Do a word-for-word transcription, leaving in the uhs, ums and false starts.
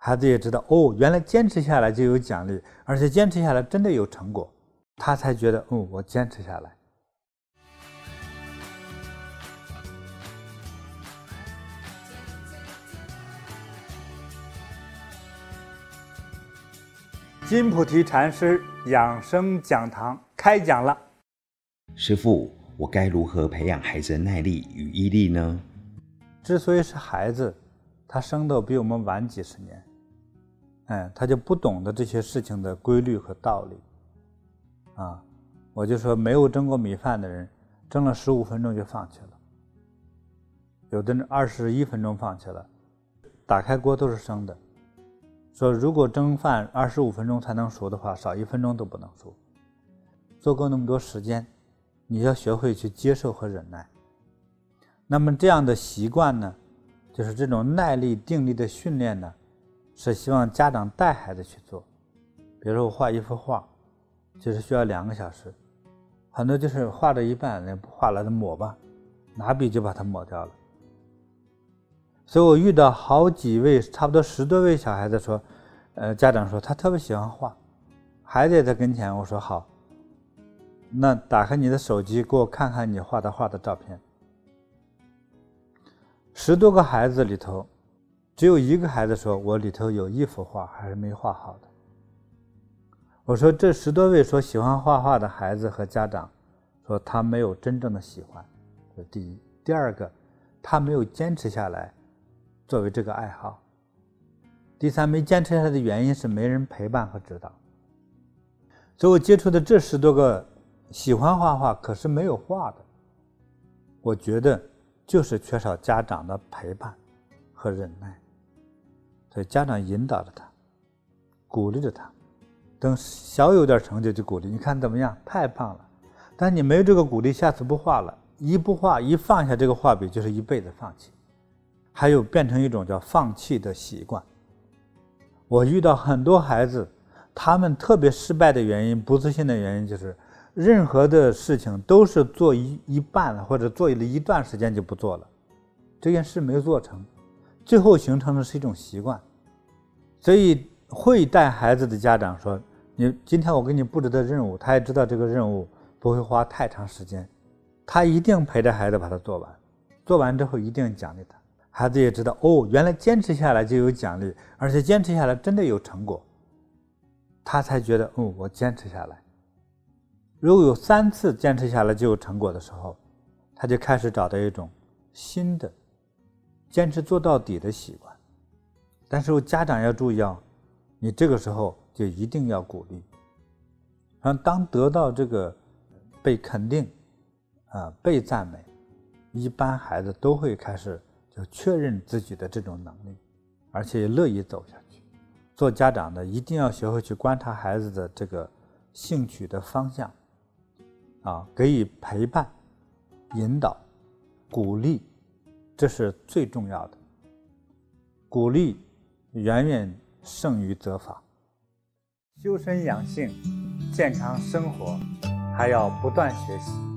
孩子也知道哦，原来坚持下来就有奖励，而且坚持下来真的有成果，他才觉得哦，我坚持下来。金菩提禅师养生讲堂开讲了。 师父，我该如何培养孩子的耐力与毅力呢？ 之所以是孩子，他生的比我们晚几十年，哎，他就不懂得这些事情的规律和道理啊。我就说没有蒸过米饭的人，蒸了十五分钟就放弃了，有的人二十一分钟放弃了，打开锅都是生的。说如果蒸饭二十五分钟才能熟的话，少一分钟都不能熟。做够那么多时间，你要学会去接受和忍耐。那么这样的习惯呢，就是这种耐力定力的训练呢，是希望家长带孩子去做。比如说我画一幅画，就是需要两个小时，很多就是画着一半，那画了的抹吧，拿笔就把它抹掉了。所以我遇到好几位，差不多十多位小孩子说，呃，家长说他特别喜欢画，孩子也在跟前，我说好，那打开你的手机给我看看你画的画的照片。十多个孩子里头，只有一个孩子说我里头有一幅画还是没画好的。我说这十多位说喜欢画画的孩子和家长说他没有真正的喜欢，这是第一。第二个，他没有坚持下来作为这个爱好。第三，没坚持下来的原因是没人陪伴和指导。所以我接触的这十多个喜欢画画可是没有画的，我觉得就是缺少家长的陪伴和忍耐。所以家长引导着他，鼓励着他，等小有点成就就鼓励，你看怎么样，太棒了。但你没有这个鼓励，下次不画了，一不画一放下这个画笔就是一辈子放弃。还有变成一种叫放弃的习惯。我遇到很多孩子，他们特别失败的原因，不自信的原因，就是任何的事情都是做一一半了，或者做了一段时间就不做了，这件事没有做成，最后形成的是一种习惯。所以会带孩子的家长说，你今天我给你布置的任务，他也知道这个任务不会花太长时间，他一定陪着孩子把它做完，做完之后一定奖励他。孩子也知道哦，原来坚持下来就有奖励，而且坚持下来真的有成果，他才觉得哦，我坚持下来。如果有三次坚持下来就有成果的时候，他就开始找到一种新的坚持做到底的习惯。但是家长要注意啊，你这个时候就一定要鼓励。然后当得到这个被肯定啊、呃、被赞美，一般孩子都会开始就确认自己的这种能力，而且也乐意走下去。做家长的一定要学会去观察孩子的这个兴趣的方向，啊，给予陪伴、引导、鼓励，这是最重要的。鼓励远远胜于责罚。修身养性、健康生活，还要不断学习。